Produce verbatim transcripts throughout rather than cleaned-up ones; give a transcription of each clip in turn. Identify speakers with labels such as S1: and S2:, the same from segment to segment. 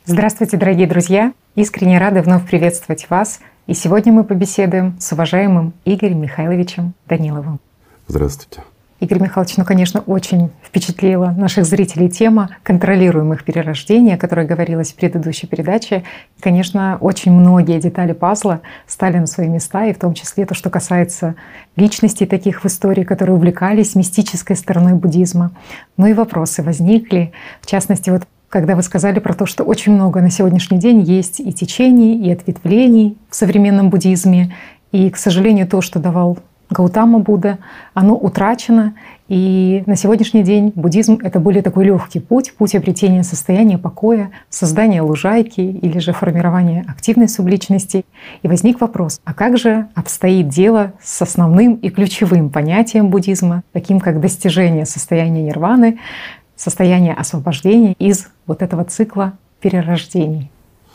S1: Здравствуйте, дорогие друзья! Искренне рады вновь приветствовать вас. И сегодня мы побеседуем с уважаемым Игорем Михайловичем Даниловым.
S2: Здравствуйте.
S1: Игорь Михайлович, ну, конечно, очень впечатлила наших зрителей тема контролируемых перерождений, о которой говорилось в предыдущей передаче. И, конечно, очень многие детали пазла стали на свои места, и в том числе то, что касается личностей таких в истории, которые увлекались мистической стороной буддизма. Ну и вопросы возникли. В частности, вот когда вы сказали про то, что очень много на сегодняшний день есть и течений, и ответвлений в современном буддизме. И, к сожалению, то, что давал Гаутама Будда, оно утрачено. И на сегодняшний день буддизм — это более такой легкий путь, путь обретения состояния покоя, создания лужайки или же формирования активной субличности. И возник вопрос, а как же обстоит дело с основным и ключевым понятием буддизма, таким как достижение состояния нирваны, состояние освобождения из вот этого цикла перерождений?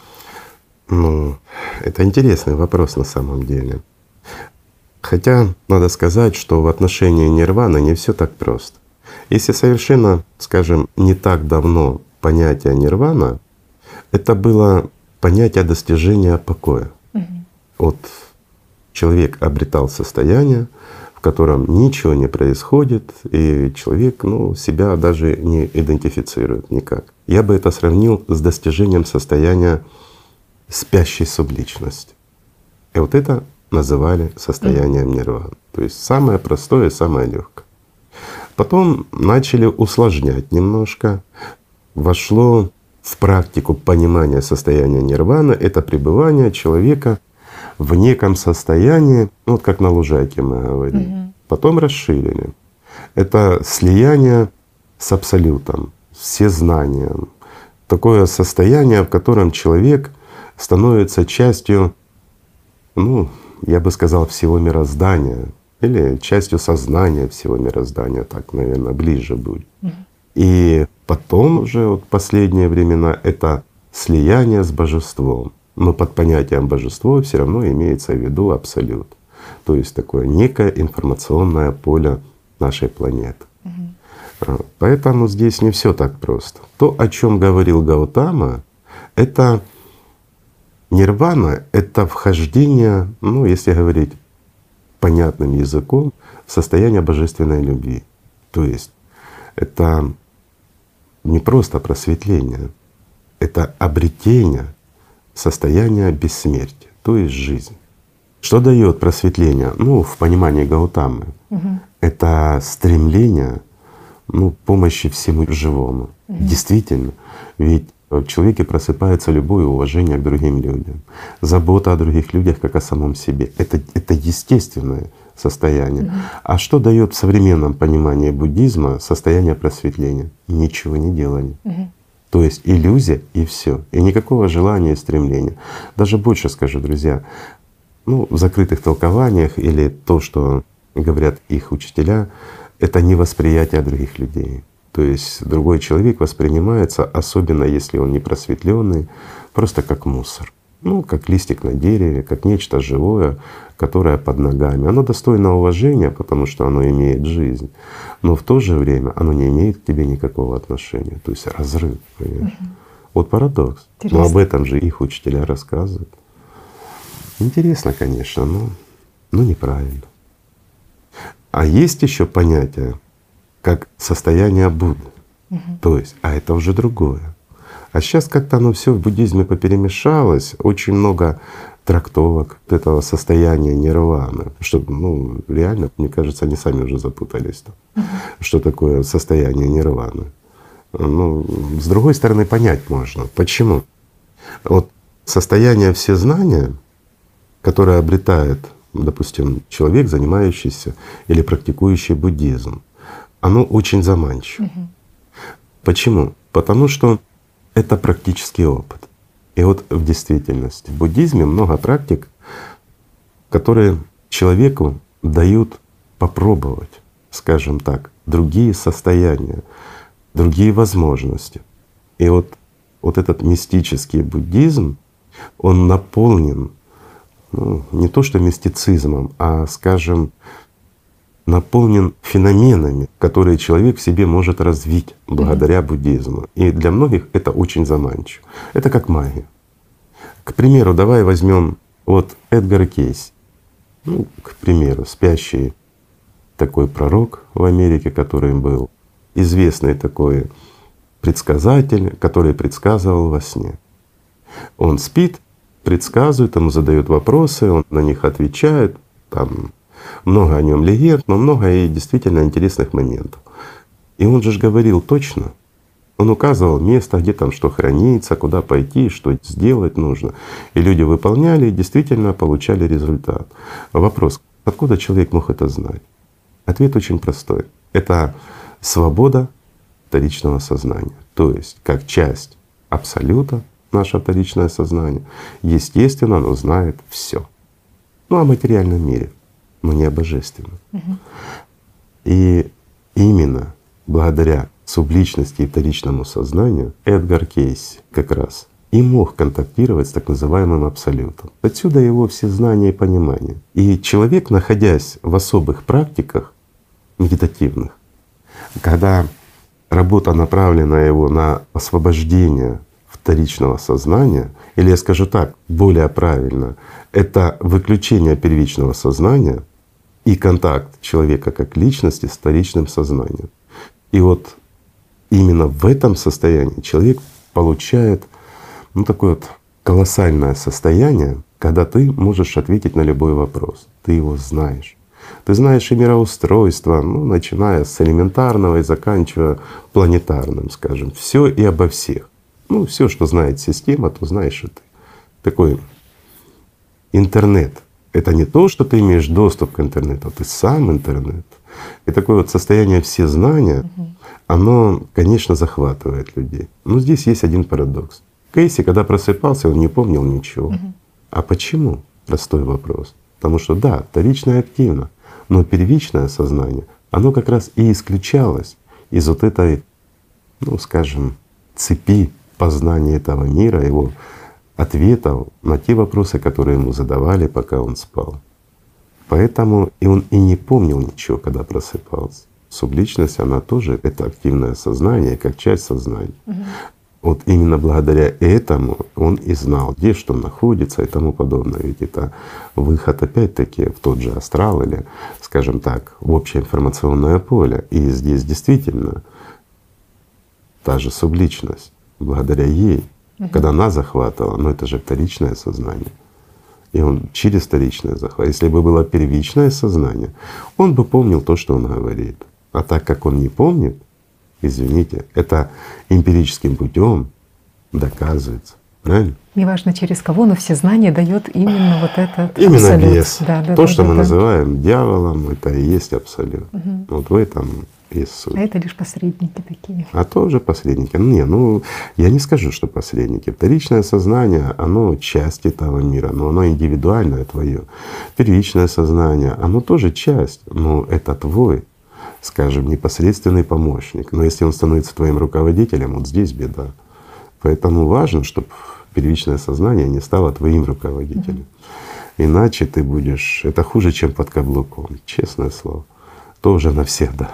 S2: Ну, это интересный вопрос на самом деле. Хотя надо сказать, что в отношении нирваны не все так просто. Если совершенно, скажем, не так давно понятие нирвана — это было понятие достижения покоя. Угу. Вот человек обретал состояние, в котором ничего не происходит, и человек ну, себя даже не идентифицирует никак. Я бы это сравнил с достижением состояния спящей субличности. И вот это называли состоянием нирваны. То есть самое простое и самое легкое. Потом начали усложнять немножко. Вошло в практику понимания состояния нирваны — это пребывание человека в неком состоянии, ну, вот как на лужайке мы говорили. Угу. Потом расширили. Это слияние с абсолютом, с всезнанием. Такое состояние, в котором человек становится частью, ну, я бы сказал, всего мироздания или частью сознания всего мироздания, так, наверное, ближе будет. Угу. И потом уже вот последние времена — это слияние с божеством. Но под понятием божество все равно имеется в виду абсолют. То есть такое некое информационное поле нашей планеты. Угу. Поэтому здесь не все так просто. То, о чем говорил Гаутама, это нирвана — это вхождение, ну если говорить понятным языком, в состояние божественной любви. То есть это не просто просветление, это обретение состояние бессмертия, то есть жизнь. Что дает просветление? Ну, в понимании Гаутамы, угу. это стремление ну, помощи всему живому. Угу. Действительно, ведь в человеке просыпается любое уважение к другим людям, забота о других людях как о самом себе. Это, это естественное состояние. Угу. А что дает в современном понимании буддизма состояние просветления? Ничего не делания. Угу. То есть иллюзия и все, и никакого желания и стремления. Даже больше скажу, друзья, ну, в закрытых толкованиях или то, что говорят их учителя, это не восприятие других людей. То есть другой человек воспринимается, особенно если он не просветленный, просто как мусор. Ну, как листик на дереве, как нечто живое, которое под ногами. Оно достойно уважения, потому что оно имеет жизнь, но в то же время оно не имеет к тебе никакого отношения. То есть разрыв, понимаешь? Угу. Вот парадокс. Интересно. Но об этом же их учителя рассказывают. Интересно, конечно, но, но неправильно. А есть еще понятие как состояние Будды. Угу. То есть, а это уже другое. А сейчас как-то оно все в буддизме поперемешалось, очень много трактовок этого состояния нирваны, что ну реально, мне кажется, они сами уже запутались там, uh-huh. что такое состояние нирваны. Ну, с другой стороны, понять можно. Почему? Вот состояние всезнания, которое обретает, допустим, человек, занимающийся или практикующий буддизм, оно очень заманчиво. Uh-huh. Почему? Потому что это практический опыт. И вот в действительности в буддизме много практик, которые человеку дают попробовать, скажем так, другие состояния, другие возможности. И вот, вот этот мистический буддизм, он наполнен ну, не то что мистицизмом, а, скажем, наполнен феноменами, которые человек в себе может развить благодаря буддизму. И для многих это очень заманчиво. Это как магия. К примеру, давай возьмем вот Эдгара Кейси. Ну, к примеру, спящий такой пророк в Америке, который был, известный такой предсказатель, который предсказывал во сне. Он спит, предсказывает, ему задают вопросы, он на них отвечает, там много о нем легенд, но много и действительно интересных моментов. И он же говорил точно, он указывал место, где там что хранится, куда пойти, что сделать нужно. И люди выполняли и действительно получали результат. Вопрос: откуда человек мог это знать? Ответ очень простой. Это свобода вторичного сознания. То есть как часть абсолюта наше вторичное сознание, естественно, оно знает все. Ну о материальном мире, но не о божественном.
S1: Угу.
S2: И именно благодаря субличности и вторичному сознанию Эдгар Кейси как раз и мог контактировать с так называемым абсолютом. Отсюда его все знания и понимание. И человек, находясь в особых практиках медитативных, когда работа направлена его на освобождение вторичного сознания, или я скажу так, более правильно, это выключение первичного сознания и контакт человека как личности с вторичным сознанием. И вот именно в этом состоянии человек получает ну, такое вот колоссальное состояние, когда ты можешь ответить на любой вопрос, ты его знаешь. Ты знаешь и мироустройство, ну, начиная с элементарного и заканчивая планетарным, скажем, все и обо всех. Ну, все, что знает система, то знаешь и ты. Такой интернет — это не то, что ты имеешь доступ к интернету, а ты сам интернет. И такое вот состояние всезнания, угу. оно, конечно, захватывает людей. Но здесь есть один парадокс. Кейси, когда просыпался, он не помнил ничего. Угу. А почему? Простой вопрос. Потому что да, вторичное активно, но первичное сознание, оно как раз и исключалось из вот этой, ну скажем, цепи познания этого мира, его ответов на те вопросы, которые ему задавали, пока он спал. Поэтому и он и не помнил ничего, когда просыпался. Субличность, она тоже — это активное сознание, как часть сознания. Угу. Вот именно благодаря этому он и знал, где что находится и тому подобное. Ведь это выход опять-таки в тот же астрал или, скажем так, в общее информационное поле. И здесь действительно та же субличность, благодаря ей, угу. когда она захватывала, но это же вторичное сознание. И он через вторичное захват. Если бы было первичное сознание, он бы помнил то, что он говорит. А так как он не помнит, извините, это эмпирическим путем доказывается. Правильно?
S1: Неважно через кого, но все знания дает именно вот этот
S2: именно
S1: абсолют.
S2: Бес.
S1: Да, да,
S2: то,
S1: да,
S2: что
S1: да,
S2: мы
S1: да.
S2: называем дьяволом, это и есть абсолют.
S1: Угу.
S2: Вот в этом есть суть.
S1: А это лишь посредники такие.
S2: А тоже посредники. Не, ну я не скажу, что посредники. Вторичное сознание, оно часть этого мира, но оно индивидуальное твое. Первичное сознание, оно тоже часть, но это твой, скажем, непосредственный помощник. Но если он становится твоим руководителем, вот здесь беда. Поэтому важно, чтобы первичное сознание не стало твоим руководителем. Mm-hmm. Иначе ты будешь… Это хуже, чем под каблуком, честное слово. Тоже навсегда.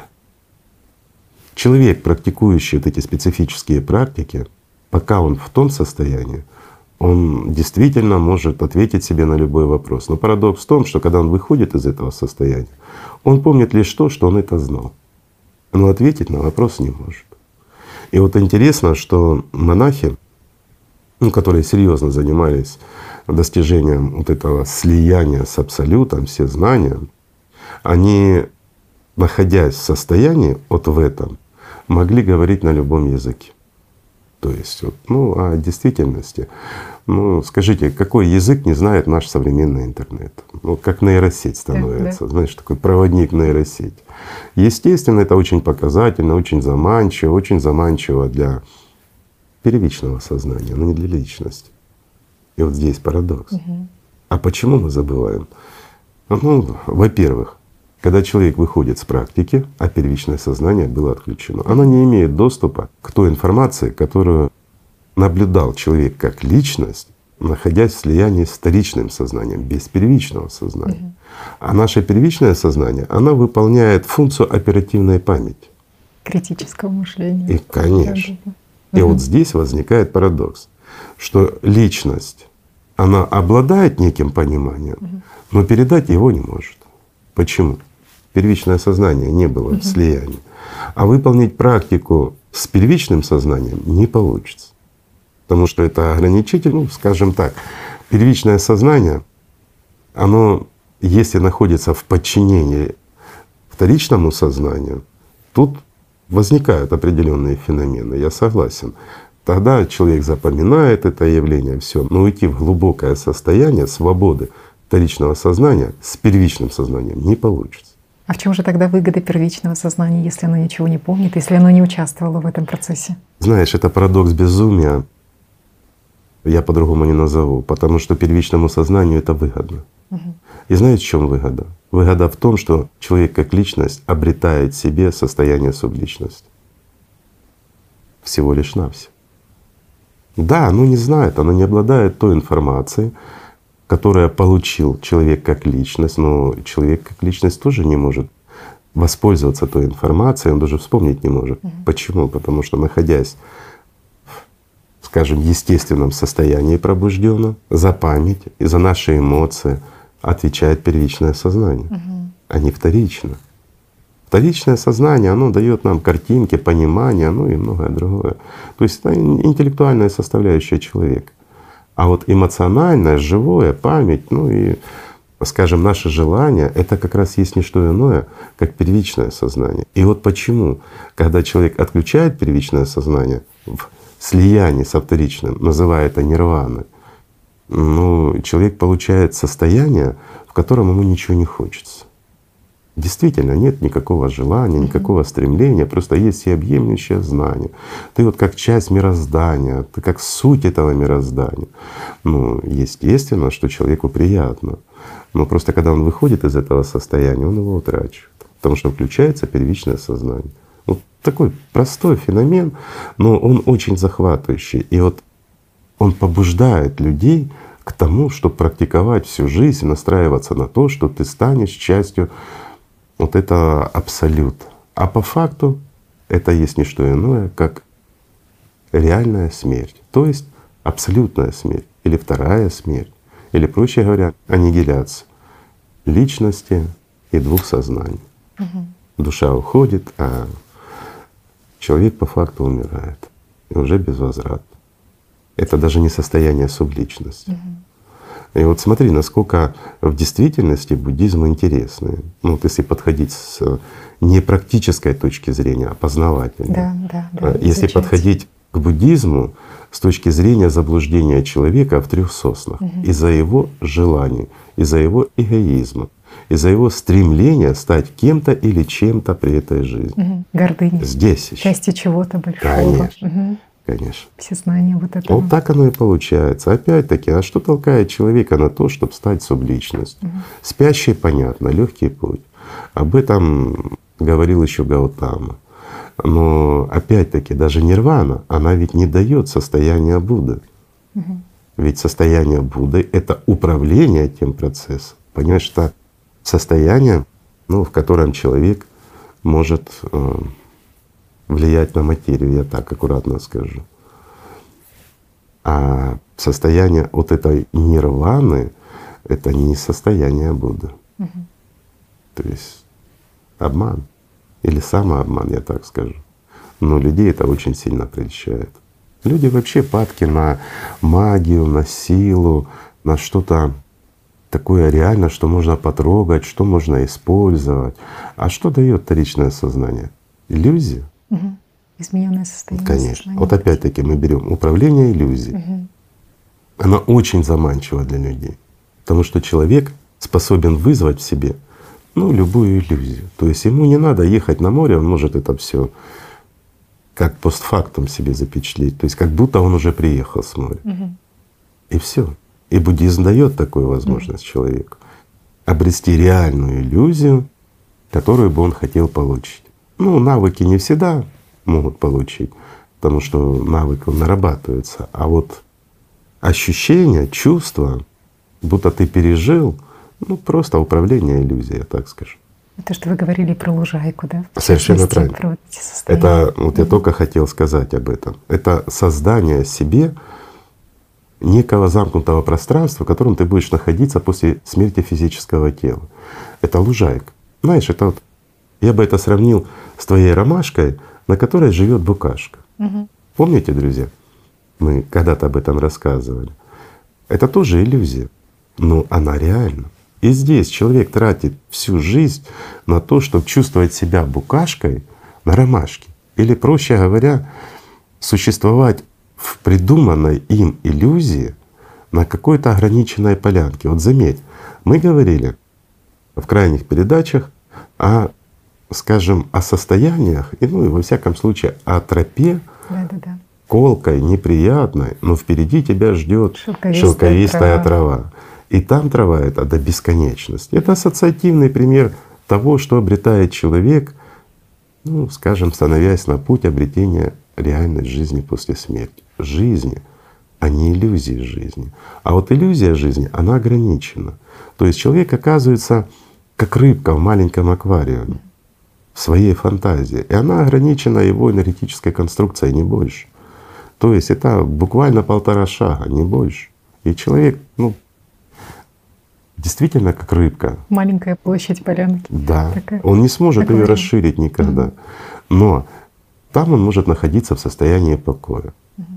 S2: Человек, практикующий вот эти специфические практики, пока он в том состоянии, он действительно может ответить себе на любой вопрос. Но парадокс в том, что когда он выходит из этого состояния, он помнит лишь то, что он это знал, но ответить на вопрос не может. И вот интересно, что монахи, ну, которые серьезно занимались достижением вот этого слияния с абсолютом, всезнанием, они, находясь в состоянии вот в этом, могли говорить на любом языке. То есть, вот, ну, о действительности. Ну, скажите, какой язык не знает наш современный интернет? Ну, как нейросеть становится, да, да. знаешь, такой проводник нейросети. Естественно, это очень показательно, очень заманчиво, очень заманчиво для первичного сознания, но не для личности. И вот здесь парадокс. Угу. А почему мы забываем? Ну, во-первых, когда человек выходит с практики, а первичное сознание было отключено, оно не имеет доступа к той информации, которую наблюдал человек как личность находясь в слиянии с вторичным сознанием, без первичного сознания. Угу. А наше первичное сознание, оно выполняет функцию оперативной памяти.
S1: Критического мышления.
S2: И, конечно. Да, да, да. И угу. вот здесь возникает парадокс, что личность, она обладает неким пониманием, угу. но передать его не может. Почему? Первичное сознание не было угу. в слиянии. А выполнить практику с первичным сознанием не получится. Потому что это ограничитель, ну, скажем так, первичное сознание, оно, если находится в подчинении вторичному сознанию, тут возникают определенные феномены, я согласен. Тогда человек запоминает это явление, все, но уйти в глубокое состояние свободы вторичного сознания с первичным сознанием не получится.
S1: А в чем же тогда выгода первичного сознания, если оно ничего не помнит, если оно не участвовало в этом процессе?
S2: Знаешь, это парадокс безумия. Я по-другому не назову, потому что первичному сознанию это выгодно. Угу. И знаете, в чем выгода? Выгода в том, что человек как личность обретает в себе состояние субличности. Всего лишь навсего. Да, оно не знает, оно не обладает той информацией, которую получил человек как личность, но человек как личность тоже не может воспользоваться той информацией, он даже вспомнить не может. Угу. Почему? Потому что, находясь скажем, естественном состоянии пробужденном, за память и за наши эмоции отвечает первичное сознание, угу. а не вторичное. Вторичное сознание, оно дает нам картинки, понимание, ну и многое другое. То есть это интеллектуальная составляющая человека. А вот эмоциональное, живое, память, ну и, скажем, наши желания — это как раз есть не что иное, как первичное сознание. И вот почему, когда человек отключает первичное сознание в слиянии со вторичным, называя это нирваной, ну, человек получает состояние, в котором ему ничего не хочется. Действительно, нет никакого желания, никакого стремления, просто есть всеобъемлющее знание. Ты вот как часть мироздания, ты как суть этого мироздания. Ну, естественно, что человеку приятно. Но просто когда он выходит из этого состояния, он его утрачивает, потому что включается первичное сознание. Вот такой простой феномен, но он очень захватывающий. И вот он побуждает людей к тому, чтобы практиковать всю жизнь, настраиваться на то, что ты станешь частью вот этого абсолюта. А по факту это есть не что иное, как реальная смерть, то есть абсолютная смерть или вторая смерть, или, проще говоря, аннигиляция личности и двух сознаний. Угу. Душа уходит, а человек по факту умирает, и уже безвозвратно. Это даже не состояние субличности. Угу. И вот смотри, насколько в действительности буддизм интересный. Ну вот если подходить с не практической точки зрения, а познавательной.
S1: Да, да, да,
S2: если
S1: изучать.
S2: подходить к буддизму с точки зрения заблуждения человека в трех соснах, угу. из-за его желаний, из-за его эгоизма, из-за его стремления стать кем-то или чем-то при этой жизни.
S1: Угу. Гордыня.
S2: Здесь еще.
S1: Частью чего-то большого.
S2: Конечно.
S1: Угу.
S2: Конечно.
S1: Всезнание вот это.
S2: Вот так оно и получается. Опять-таки, а что толкает человека на то, чтобы стать субличностью? Угу. Спящий, понятно, легкий путь. Об этом говорил еще Гаутама. Но опять-таки даже нирвана, она ведь не дает состояния Будды. Угу. Ведь состояние Будды — это управление тем процессом. Понимаешь, что состояние, ну, в котором человек может э, влиять на материю, я так аккуратно скажу. А состояние вот этой нирваны — это не состояние Будды. Угу. То есть обман или самообман, я так скажу. Но людей это очень сильно прельщает. Люди вообще падки на магию, на силу, на что-то такое реально, что можно потрогать, что можно использовать. А что дает вторичное сознание? Иллюзия.
S1: Угу. Измененное состояние.
S2: Конечно.
S1: Сознания.
S2: Вот опять-таки мы берем управление иллюзией. Угу. Она очень заманчива для людей, потому что человек способен вызвать в себе ну, любую иллюзию. То есть ему не надо ехать на море, он может это все как постфактум себе запечатлеть, то есть как будто он уже приехал с моря. Угу. И все. И буддизм дает такую возможность угу. человеку обрести реальную иллюзию, которую бы он хотел получить. Ну, навыки не всегда могут получить, потому что навык он нарабатывается, а вот ощущение, чувство, будто ты пережил, ну просто управление иллюзией, я так скажу.
S1: То, что вы говорили про лужайку, да?
S2: Совершенно правильно. Это вот я только хотел сказать об этом. Это создание себе некого замкнутого пространства, в котором ты будешь находиться после смерти физического тела. Это лужайка. Знаешь, это вот я бы это сравнил с твоей ромашкой, на которой живет букашка.
S1: Угу.
S2: Помните, друзья? Мы когда-то об этом рассказывали. Это тоже иллюзия, но она реальна. И здесь человек тратит всю жизнь на то, чтобы чувствовать себя букашкой на ромашке. Или, проще говоря, существовать в придуманной им иллюзии на какой-то ограниченной полянке. Вот заметь, мы говорили в крайних передачах о, скажем, о состояниях, и, ну и во всяком случае о тропе,
S1: да-да-да,
S2: колкой, неприятной, но впереди тебя ждет
S1: шелковистая,
S2: шелковистая
S1: трава.
S2: трава. И там трава эта до бесконечности. Это ассоциативный пример того, что обретает человек, ну, скажем, становясь на путь обретения реальной жизни после смерти. Жизни, а не иллюзии жизни. А вот иллюзия жизни, она ограничена. То есть человек оказывается как рыбка в маленьком аквариуме, в своей фантазии. И она ограничена его энергетической конструкцией, не больше. То есть это буквально полтора шага, не больше. И человек, ну, действительно как рыбка.
S1: Маленькая площадь полянки.
S2: Да.
S1: Такая.
S2: Он не сможет ее
S1: Аквариум.
S2: расширить никогда.
S1: Угу.
S2: Но там он может находиться в состоянии покоя.
S1: Угу.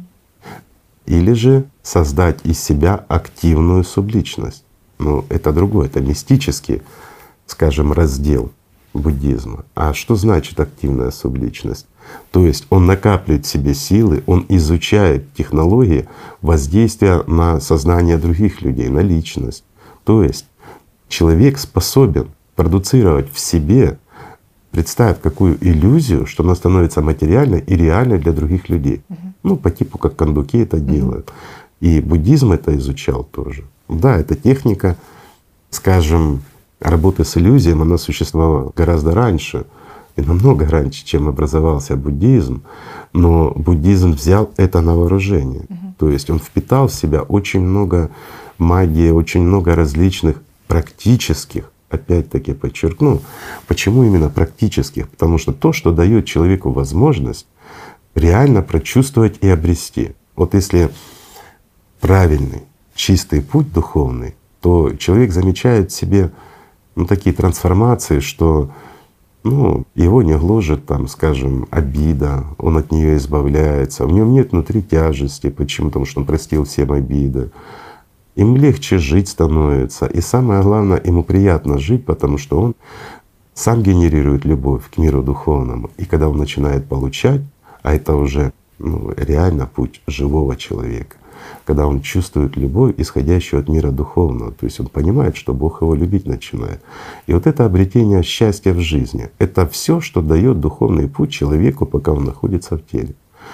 S2: Или же создать из себя активную субличность. Ну, это другое, это мистический, скажем, раздел буддизма. А что значит активная субличность? То есть он накапливает в себе силы, он изучает технологии воздействия на сознание других людей, на личность. То есть человек способен продуцировать в себе, представив какую иллюзию, что она становится материальной и реальной для других людей. Uh-huh. Ну, по типу как кондуки это uh-huh. делают. И буддизм это изучал тоже. Да, эта техника, скажем, работы с иллюзией, она существовала гораздо раньше, и намного раньше, чем образовался буддизм. Но буддизм взял это на вооружение. Uh-huh. То есть он впитал в себя очень много магии, очень много различных практических, опять-таки подчеркну, почему именно практических? Потому что то, что дает человеку возможность реально прочувствовать и обрести. Вот если правильный, чистый путь духовный, то человек замечает в себе ну, такие трансформации, что ну, его не гложет там, скажем, обида, он от нее избавляется, в нем нет внутри тяжести. Почему? Потому что он простил всем обиды. Им легче жить становится. И самое главное, ему приятно жить, потому что он сам генерирует любовь к миру духовному. И когда он начинает получать, а это уже ну, реально путь живого человека, когда он чувствует любовь, исходящую от мира духовного, то есть он понимает, что Бог его любить начинает. И вот это обретение счастья в жизни — это все, что дает духовный путь человеку, пока он находится в теле.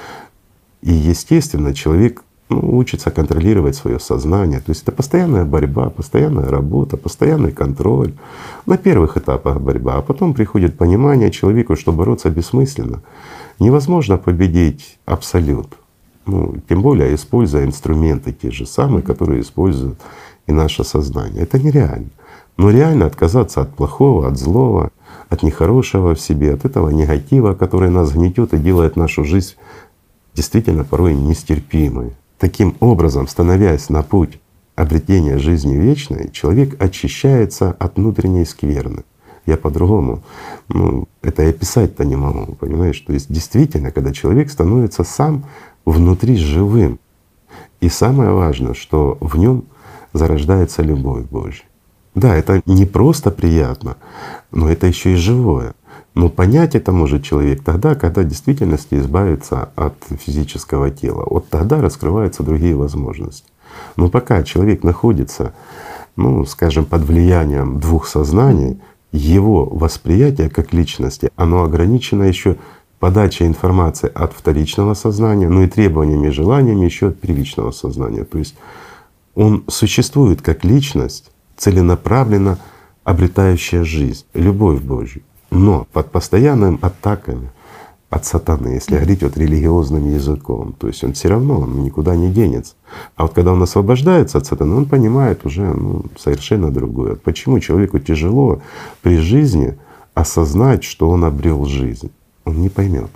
S2: И естественно, человек ну, учится контролировать свое сознание. То есть это постоянная борьба, постоянная работа, постоянный контроль. На первых этапах борьба, а потом приходит понимание человеку, что бороться бессмысленно. Невозможно победить абсолют. Ну, тем более используя инструменты те же самые, которые использует и наше сознание. Это нереально. Но реально отказаться от плохого, от злого, от нехорошего в себе, от этого негатива, который нас гнетет и делает нашу жизнь действительно порой нестерпимой. Таким образом, становясь на путь обретения жизни вечной, человек очищается от внутренней скверны. Я по-другому, ну, это и описать-то не могу, понимаешь? То есть действительно, когда человек становится сам внутри живым, и самое важное, что в нем зарождается любовь Божья. Да, это не просто приятно, но это еще и живое. Но понять это может человек тогда, когда в действительности избавится от физического тела. Вот тогда раскрываются другие возможности. Но пока человек находится, ну, скажем, под влиянием двух сознаний, его восприятие как личности, оно ограничено еще подачей информации от вторичного сознания, ну и требованиями и желаниями еще от первичного сознания. То есть он существует как личность, целенаправленно обретающая жизнь, любовь Божью, но под постоянными атаками от сатаны, если говорить вот религиозным языком. То есть он все равно он никуда не денется. А вот когда он освобождается от сатаны, он понимает уже ну, совершенно другое. Почему человеку тяжело при жизни осознать, что он обрел жизнь? Он не поймет.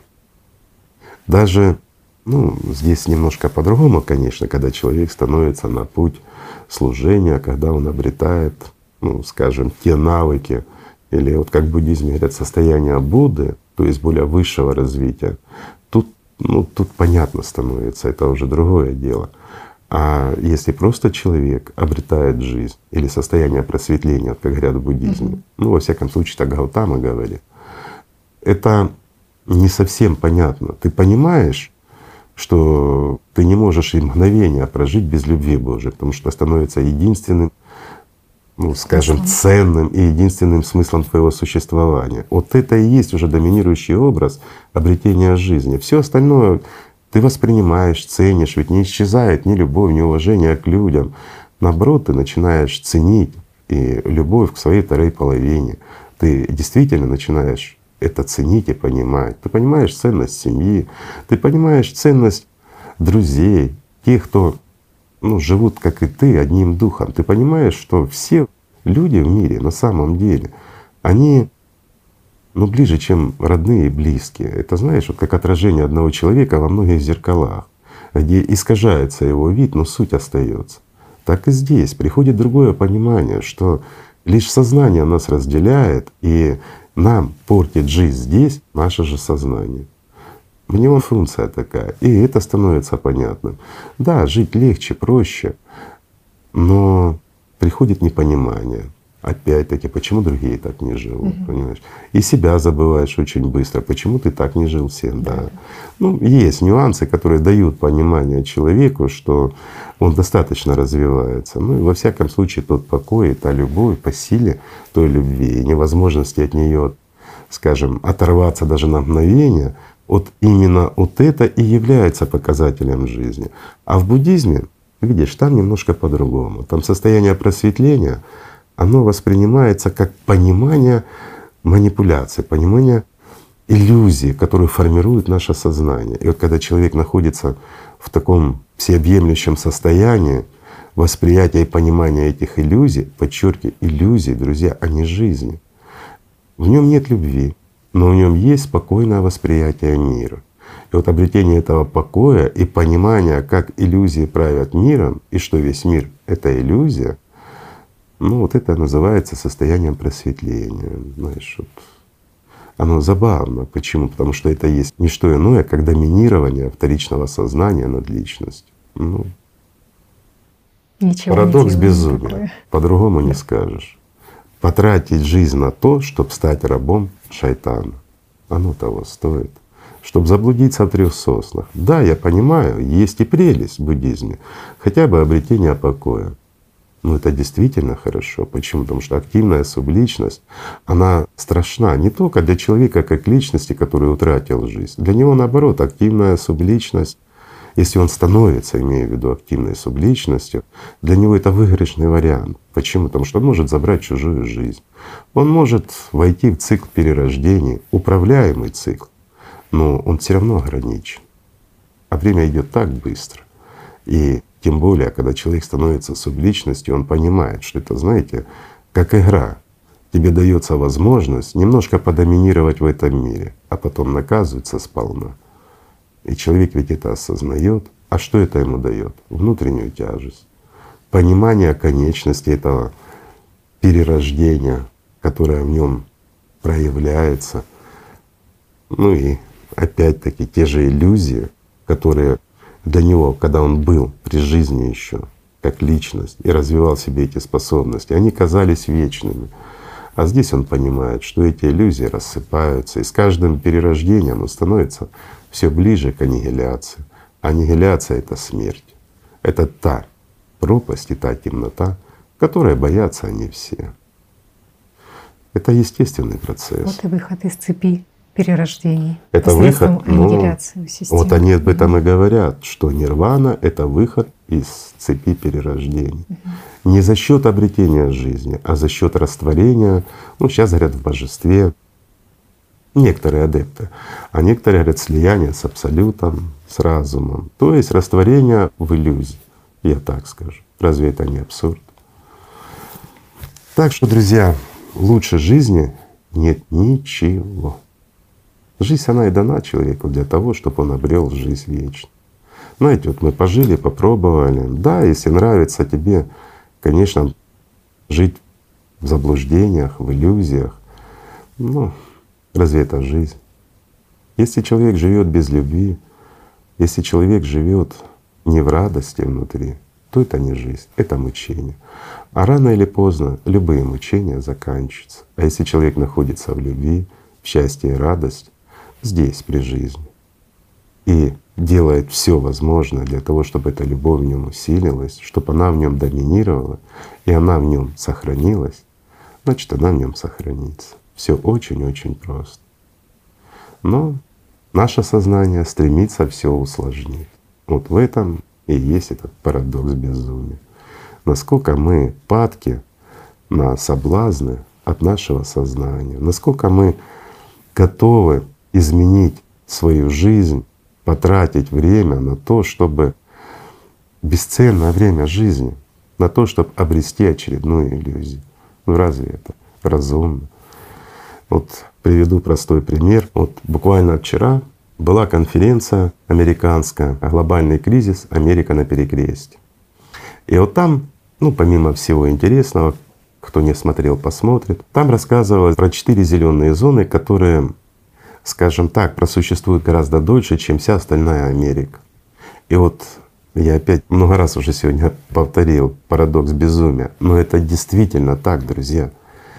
S2: Даже ну, здесь немножко по-другому, конечно, когда человек становится на путь служения, когда он обретает, ну, скажем, те навыки, или вот как в буддизме говорят, состояние Будды, то есть более высшего развития, тут, ну, тут понятно становится, это уже другое дело. А если просто человек обретает жизнь или состояние просветления, как говорят в буддизме, mm-hmm. ну, во всяком случае, так Гаутама говорит, это не совсем понятно. Ты понимаешь, что ты не можешь и мгновения прожить без любви Божией, потому что становится единственным, ну, скажем, ценным и единственным смыслом твоего существования. Вот это и есть уже доминирующий образ обретения жизни. Все остальное ты воспринимаешь, ценишь, ведь не исчезает ни любовь, ни уважение к людям. Наоборот, ты начинаешь ценить и любовь к своей второй половине. Ты действительно начинаешь это ценить и понимать. Ты понимаешь ценность семьи, ты понимаешь ценность друзей, тех, кто ну, живут, как и ты, одним духом. Ты понимаешь, что все люди в мире на самом деле, они ну, ближе, чем родные и близкие. Это знаешь, вот как отражение одного человека во многих зеркалах, где искажается его вид, но суть остается. Так и здесь приходит другое понимание, что лишь сознание нас разделяет, и нам портит жизнь здесь наше же сознание. В него функция такая, и это становится понятным. Да, жить легче, проще, но приходит непонимание. Опять-таки, почему другие так не живут, угу. понимаешь? И себя забываешь очень быстро. Почему ты так не жил всем? Да. да. Ну, есть нюансы, которые дают понимание человеку, что он достаточно развивается. Ну и во всяком случае тот покой, та любовь по силе той любви и невозможности от нее, скажем, оторваться даже на мгновение, вот именно вот это и является показателем жизни. А в буддизме, видишь, там немножко по-другому. Там состояние просветления, оно воспринимается как понимание манипуляции, понимание иллюзии, которую формирует наше сознание. И вот когда человек находится в таком всеобъемлющем состоянии восприятия и понимания этих иллюзий, подчеркиваю, иллюзий, друзья, а не жизни. В нем нет любви, но в нем есть спокойное восприятие мира. И вот обретение этого покоя и понимания, как иллюзии правят миром, и что весь мир — это иллюзия, ну вот это называется состоянием просветления. Знаешь, вот оно забавно. Почему? Потому что это есть не что иное, как доминирование вторичного сознания над личностью. Ну,
S1: Ничего
S2: парадокс
S1: не
S2: безумия. По-другому не скажешь. Потратить жизнь на то, чтобы стать рабом шайтана. Оно того стоит. Чтобы заблудиться в трех соснах. Да, я понимаю, есть и прелесть в буддизме, хотя бы обретение покоя. Но это действительно хорошо. Почему? Потому что активная субличность, она страшна не только для человека как личности, который утратил жизнь. Для него наоборот, активная субличность, если он становится, имею в виду активной субличностью, для него это выигрышный вариант. Почему? Потому что он может забрать чужую жизнь. Он может войти в цикл перерождений, управляемый цикл, но он все равно ограничен. А время идет так быстро. И тем более, когда человек становится субличностью, он понимает, что это, знаете, как игра. Тебе дается возможность немножко подоминировать в этом мире, а потом наказывается сполна. И человек ведь это осознает. А что это ему дает? Внутреннюю тяжесть, понимание конечности этого перерождения, которое в нем проявляется. Ну и опять-таки те же иллюзии, которые для него, когда он был при жизни еще как личность и развивал в себе эти способности, они казались вечными. А здесь он понимает, что эти иллюзии рассыпаются, и с каждым перерождением он становится все ближе к аннигиляции. Аннигиляция — это смерть. Это та пропасть и та темнота, которой боятся они все. Это естественный процесс.
S1: Вот и выход из цепи перерождений.
S2: Это выход, ну, вот они об этом и говорят, что нирвана — это выход из цепи перерождений. Угу. Не за счет обретения жизни, а за счет растворения, ну сейчас говорят в божестве, некоторые адепты, а некоторые говорят слияние с абсолютом, с разумом, то есть растворение в иллюзии, я так скажу. Разве это не абсурд? Так что, друзья, лучше жизни нет ничего. Жизнь, она и дана человеку для того, чтобы он обрел жизнь вечную. Знаете, вот мы пожили, попробовали. Да, если нравится тебе, конечно, жить в заблуждениях, в иллюзиях, ну, разве это жизнь? Если человек живет без любви, если человек живет не в радости внутри, то это не жизнь, это мучение. А рано или поздно любые мучения заканчиваются. А если человек находится в любви, в счастье и радости, здесь, при жизни, и делает все возможное для того, чтобы эта любовь в нем усилилась, чтобы она в нем доминировала, и она в нем сохранилась, значит, она в нем сохранится. Все очень-очень просто. Но наше сознание стремится все усложнить. Вот в этом и есть этот парадокс безумия. Насколько мы падки на соблазны от нашего сознания, насколько мы готовы изменить свою жизнь, потратить время на то, чтобы бесценное время жизни, на то, чтобы обрести очередную иллюзию. Ну разве это разумно? Вот приведу простой пример. Вот буквально вчера была конференция американская «Глобальный кризис. Америка на перекрестье». И вот там, ну помимо всего интересного, кто не смотрел, посмотрит, там рассказывалось про четыре зеленые зоны, которые, скажем так, просуществуют гораздо дольше, чем вся остальная Америка. И вот я опять много раз уже сегодня повторил парадокс безумия, но это действительно так, друзья.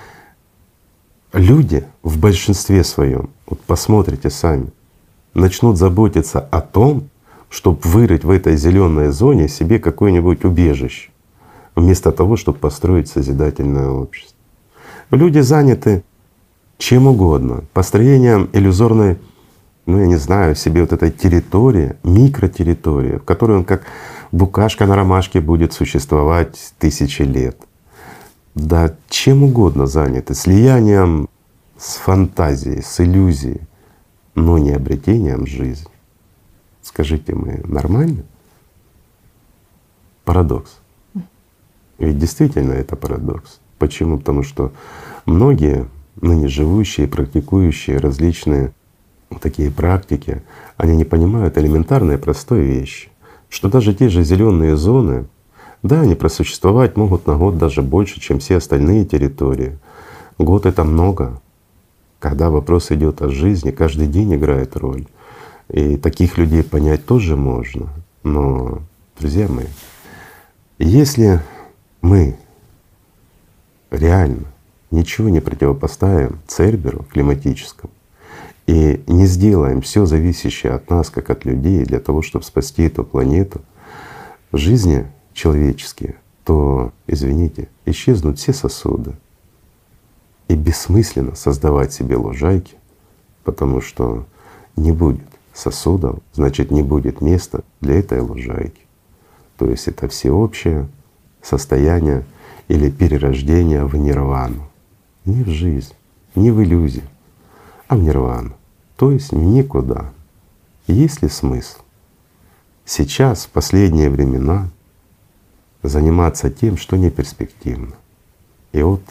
S2: Люди в большинстве своем, вот посмотрите сами, начнут заботиться о том, чтобы вырыть в этой зеленой зоне себе какое-нибудь убежище, вместо того, чтобы построить созидательное общество. Люди заняты чем угодно, построением иллюзорной, ну я не знаю, себе вот этой территории, микротерритории, в которой он как букашка на ромашке будет существовать тысячи лет. Да чем угодно заняты, слиянием с фантазией, с иллюзией, но не обретением жизни. Скажите, мы нормально? Парадокс. Ведь действительно это парадокс. Почему? Потому что многие ныне живущие, практикующие различные такие практики, они не понимают элементарной простой вещи, что даже те же зеленые зоны, да, они просуществовать могут на год даже больше, чем все остальные территории. Год — это много. Когда вопрос идет о жизни, каждый день играет роль. И таких людей понять тоже можно. Но, друзья мои, если мы реально ничего не противопоставим Церберу климатическому и не сделаем все зависящее от нас, как от людей, для того, чтобы спасти эту планету, жизни человеческие, то, извините, исчезнут все сосуды. И бессмысленно создавать себе лужайки, потому что не будет сосудов, значит не будет места для этой лужайки. То есть это всеобщее состояние или перерождение в нирвану. Не в жизнь, не в иллюзию, а в нирвану. То есть никуда. Есть ли смысл сейчас, в последние времена, заниматься тем, что не перспективно? И вот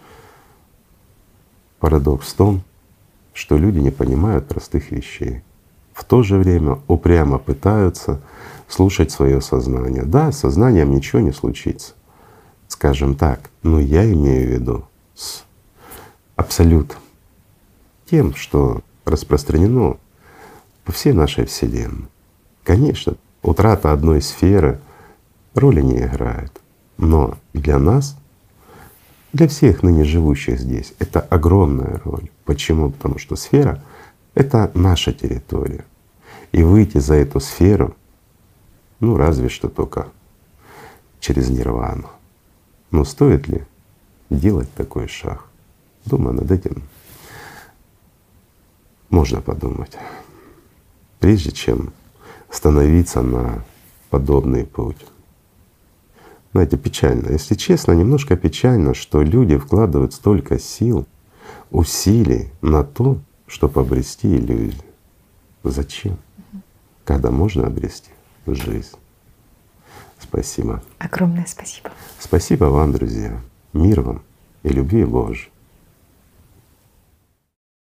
S2: парадокс в том, что люди не понимают простых вещей. В то же время упрямо пытаются слушать свое сознание. Да, с сознанием ничего не случится, скажем так, но я имею в виду с абсолютом, тем, что распространено по всей нашей Вселенной. Конечно, утрата одной сферы роли не играет, но для нас, для всех ныне живущих здесь, это огромная роль. Почему? Потому что сфера — это наша территория. И выйти за эту сферу, ну разве что только через нирвану. Но стоит ли делать такой шаг? Думаю, над этим можно подумать, прежде чем становиться на подобный путь. Знаете, печально, если честно, немножко печально, что люди вкладывают столько сил, усилий на то, чтобы обрести иллюзию. Зачем? Когда можно обрести жизнь. Спасибо.
S1: Огромное спасибо.
S2: Спасибо вам, друзья. Мир вам и любви Божьей.